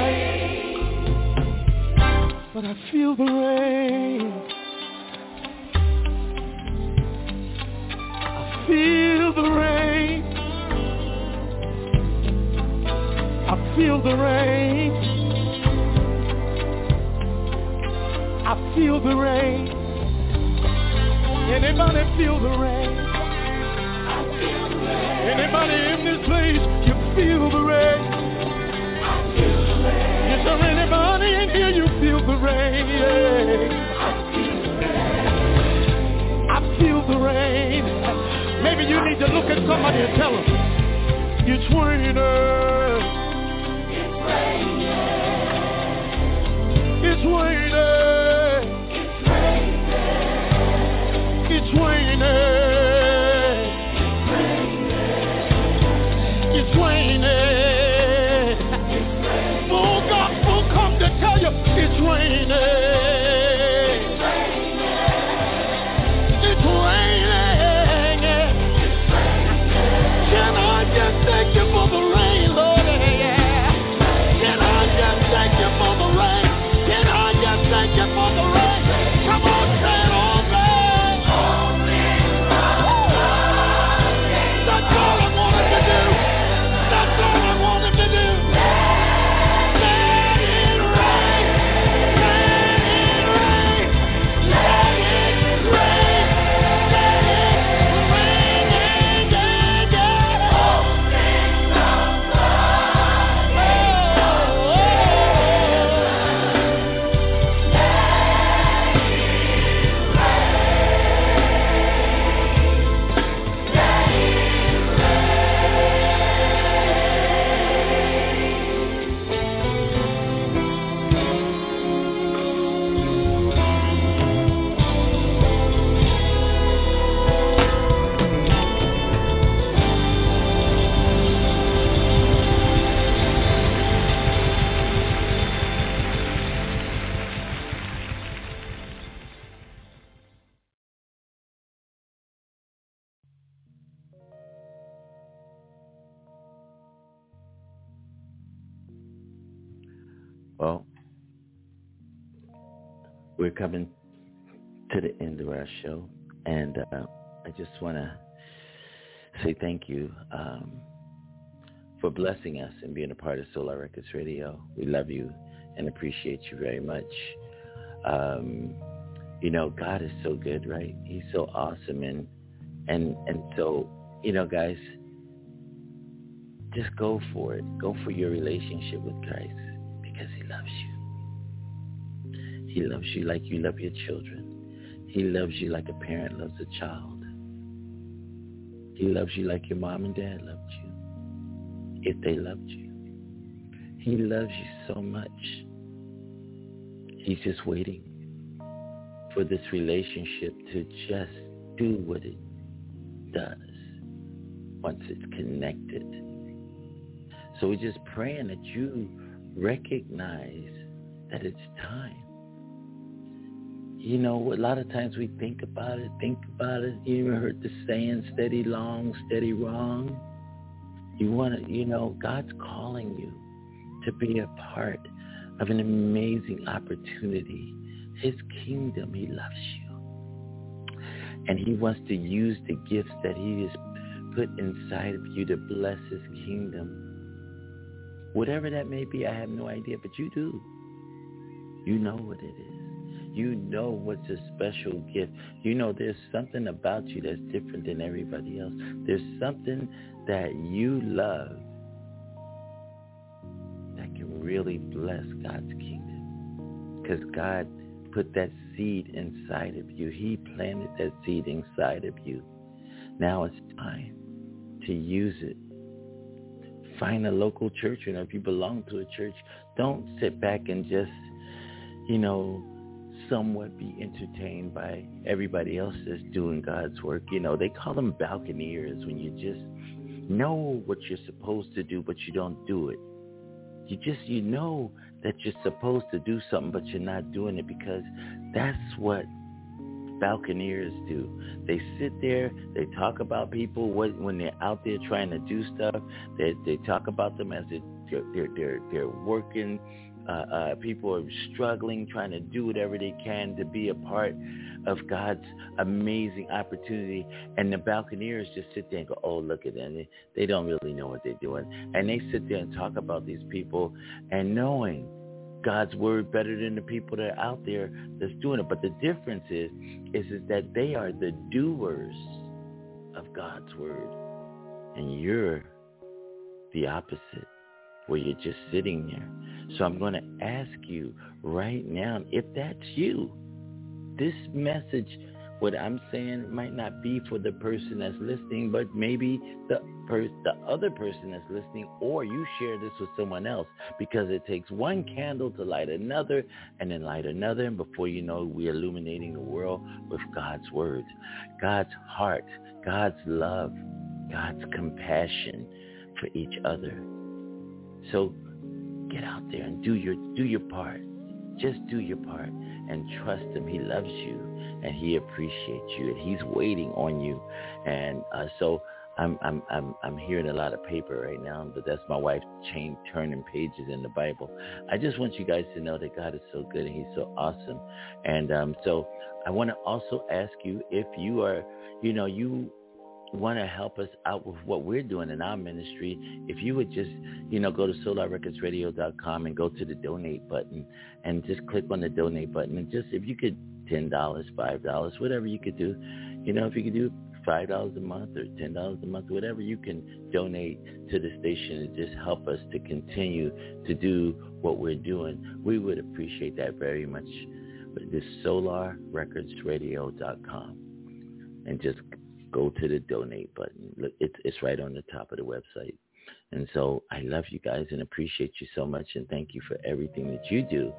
Speaker 5: but I feel the rain. I feel the rain. I feel the rain. I feel the rain. Anybody feel the rain? I feel the rain. Anybody in this place, you feel the rain? I feel the rain. Is there anybody in here, you feel the rain? Yeah. I feel the rain. I feel the rain. Maybe you need to look at somebody and tell them, it's raining. It's raining. It's raining. It's raining. It's raining. Full gospel come to tell you it's raining. It's raining. Can I just thank you for the rain, Lord? Can I just thank you for the rain? Can I just thank you for the rain? Come on, say it all, man. That's all I wanted to do. That's all I wanted to do. Let it rain. Let it rain. Let it rain. Let it rain. Yeah, yeah. All things are fine.
Speaker 1: Well, we're coming to the end of our show, and I just want to say thank you for blessing us and being a part of Solar Records Radio. We love you and appreciate you very much. You know, God is so good, right? He's so awesome, and so, you know, guys, just go for it. Go for your relationship with Christ, because he loves you. He loves you like you love your children. He loves you like a parent loves a child. He loves you like your mom and dad loved you, if they loved you. He loves you so much. He's just waiting for this relationship to just do what it does once it's connected. So we're just praying that you recognize that it's time. You know, a lot of times we think about it. You ever heard the saying, steady long, steady wrong? You want to, you know, God's calling you to be a part of an amazing opportunity. His kingdom, he loves you. And he wants to use the gifts that he has put inside of you to bless his kingdom. Whatever that may be, I have no idea, but you do. You know what it is. You know what's a special gift. You know there's something about you that's different than everybody else. There's something that you love that can really bless God's kingdom. Because God put that seed inside of you. He planted that seed inside of you. Now it's time to use it. Find a local church, and if you belong to a church, don't sit back and just, you know, somewhat be entertained by everybody else that's doing God's work. You know, they call them balconeers, when you just know what you're supposed to do, but you don't do it. You know that you're supposed to do something, but you're not doing it, because that's what balconeers do. They sit there, they talk about people when they're out there trying to do stuff. They talk about them as they're working. People are struggling, trying to do whatever they can to be a part of God's amazing opportunity. And the Balconeers just sit there and go, oh, look at them. They don't really know what they're doing. And they sit there and talk about these people and knowing God's word better than the people that are out there that's doing it. But the difference is that they are the doers of God's word. And you're the opposite, where you're just sitting there. So I'm going to ask you right now, if that's you, this message, what I'm saying, might not be for the person that's listening, but maybe the other person that's listening, or you share this with someone else, because it takes one candle to light another, and then light another, and before you know, we're illuminating the world with God's words, God's heart, God's love, God's compassion for each other. So get out there and do your part. Just do your part and trust him. He loves you and he appreciates you and he's waiting on you. And so I'm hearing a lot of paper right now, but that's my wife turning pages in the Bible. I just want you guys to know that God is so good and he's so awesome. And so I want to also ask you, if you are, you want to help us out with what we're doing in our ministry, if you would just, go to solarrecordsradio.com and go to the donate button and just click on the donate button, and just, if you could, $10, $5, whatever you could do, if you could do $5 a month or $10 a month, whatever you can donate to the station and just help us to continue to do what we're doing, we would appreciate that very much. This solarrecordsradio.com, and just go to the donate button. Look, it's right on the top of the website. And so I love you guys and appreciate you so much, and thank you for everything that you do.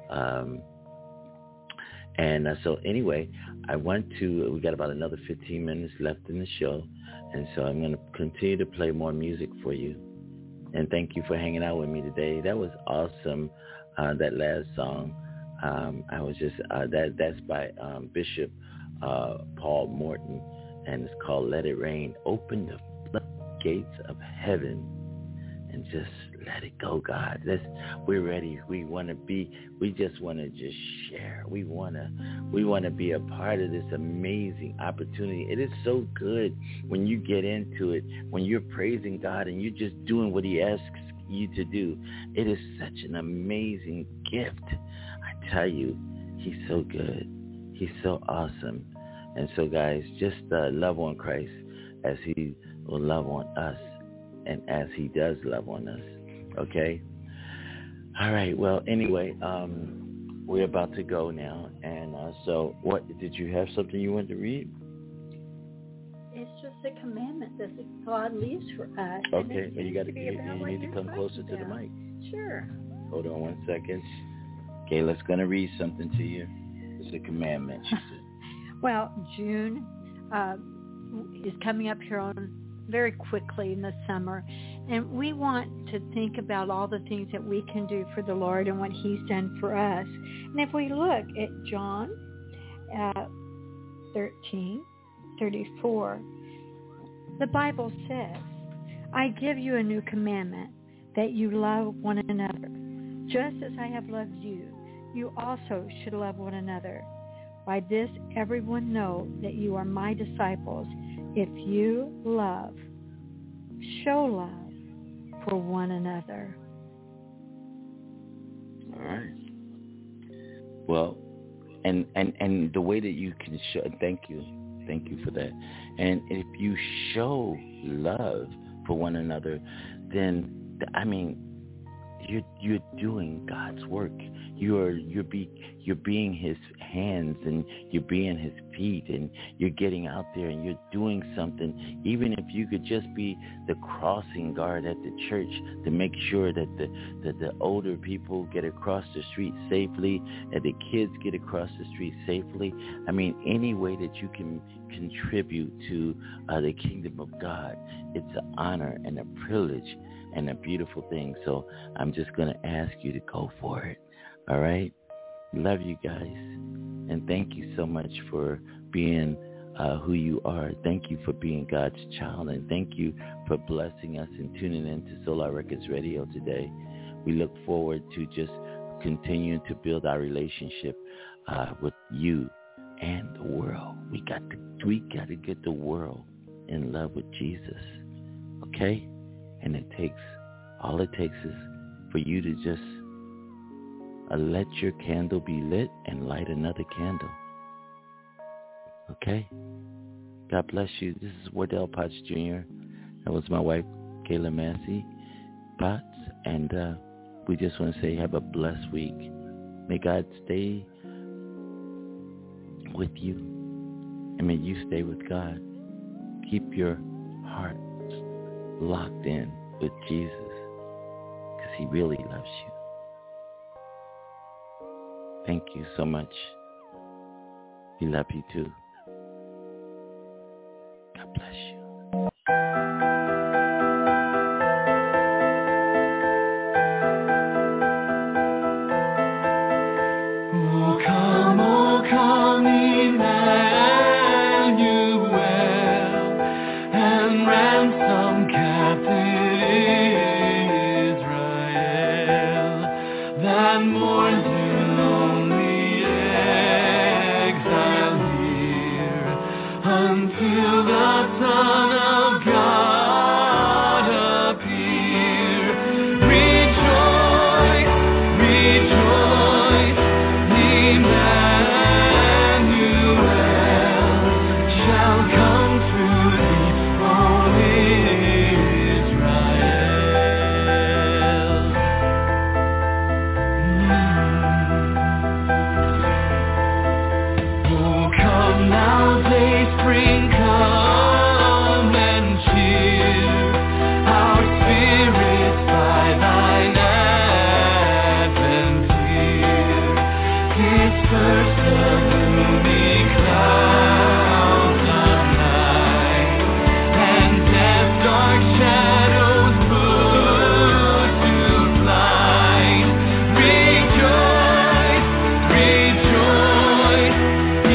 Speaker 1: So anyway, we got about another 15 minutes left in the show, and so I'm going to continue to play more music for you. And thank you for hanging out with me today. That was awesome, that last song. That's by Bishop Paul Morton, and it's called Let It Rain. Open the floodgates of heaven and just let it go, God. We're ready. We just want to just share. We want to be a part of this amazing opportunity. It is so good when you get into it, when you're praising God and you're just doing what he asks you to do. It is such an amazing gift. I tell you, he's so good. He's so awesome. And so, guys, just love on Christ as he will love on us and as he does love on us, okay? All right, well, anyway, we're about to go now. And so did you have something you wanted to read?
Speaker 6: It's just a commandment that God leaves for us.
Speaker 1: Okay, well, you need to come closer to the mic.
Speaker 6: Sure.
Speaker 1: Hold on 1 second. Okay, let's going to read something to you. It's a commandment, she said.
Speaker 6: Well, June is coming up here very quickly in the summer, and we want to think about all the things that we can do for the Lord and what he's done for us. And if we look at John 13:34, the Bible says, I give you a new commandment, that you love one another. Just as I have loved you, you also should love one another. By this, everyone know that you are my disciples, if you show love for one another.
Speaker 1: All right. Well, and the way that you can show, thank you for that. And if you show love for one another, then you're doing God's work. You're being his hands and you're being his feet, and you're getting out there and you're doing something. Even if you could just be the crossing guard at the church to make sure that the older people get across the street safely and the kids get across the street safely. Any way that you can contribute to the kingdom of God, it's an honor and a privilege and a beautiful thing. So I'm just going to ask you to go for it. All right? Love you guys. And thank you so much for being who you are. Thank you for being God's child, and thank you for blessing us and tuning in to Solar Records Radio today. We look forward to just continuing to build our relationship with you and the world. We got to get the world in love with Jesus, okay? And all it takes is for you to just let your candle be lit and light another candle. Okay? God bless you. This is Wardell Potts Jr. That was my wife, Kayla Massey Potts. And we just want to say have a blessed week. May God stay with you. And may you stay with God. Keep your heart locked in with Jesus, because he really loves you. Thank you so much. We love you too. God bless you.
Speaker 2: Oh come, Emmanuel, and ransom captive Israel that mourns in lonely exile here until the Son of God appear. Rejoice, rejoice, Emmanuel shall come to thee, O Israel. Oh, come now, dayspring, come and cheer our spirits by thine advent here. Disperse the gloomy clouds of night, and death's dark shadows put to flight. Rejoice, rejoice,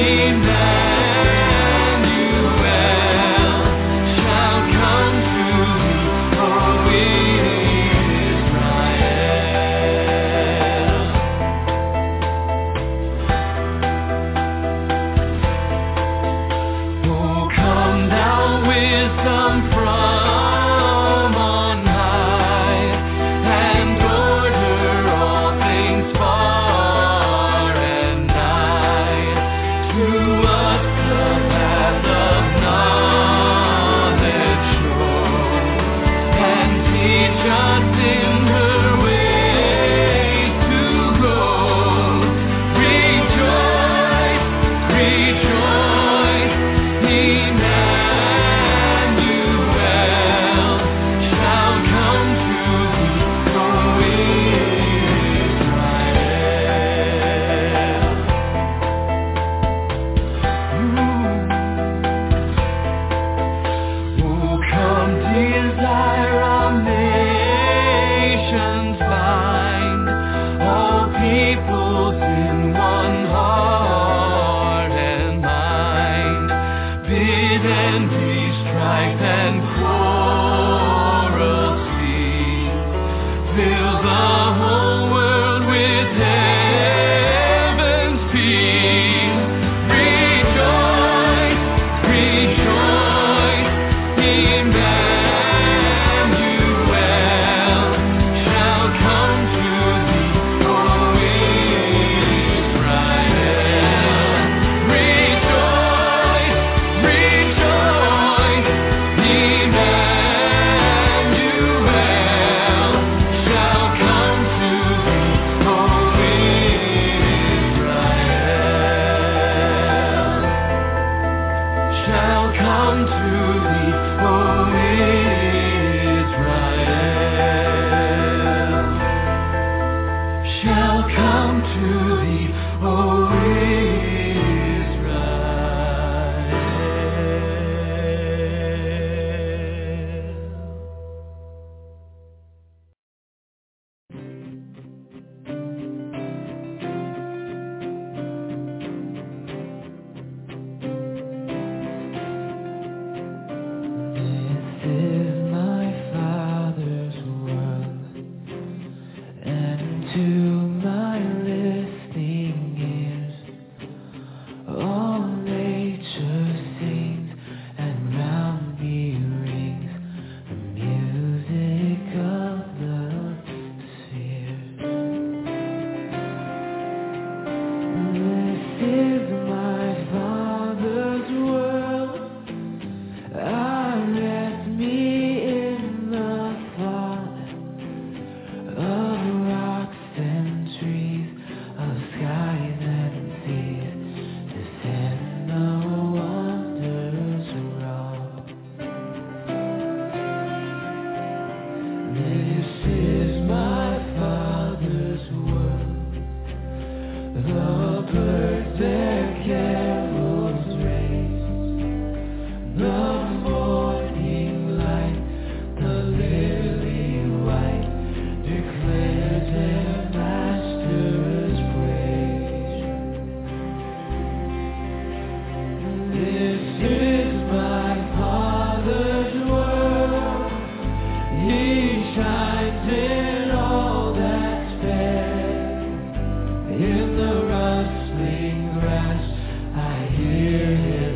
Speaker 2: Emmanuel shall come to thee, O Israel. Oh, come thou wisdom from on high, and order all things far and nigh. To us the path of knowledge show, and teach us in her ways to go. Rejoice, rejoice, Emmanuel shall come to thee, O Israel. Oh, come desire our nations find, all peoples in one heart and mind. Bid envy, strife, and quarrel cease. Fill the whole world with heaven's peace. Rejoice, rejoice, Emmanuel shall come to thee, O Israel. Rejoice, rejoice, Emmanuel shall come to thee, O Israel. Shall come to thee, O Israel. Shall come to thee, O Israel. In the rustling grass, I hear him.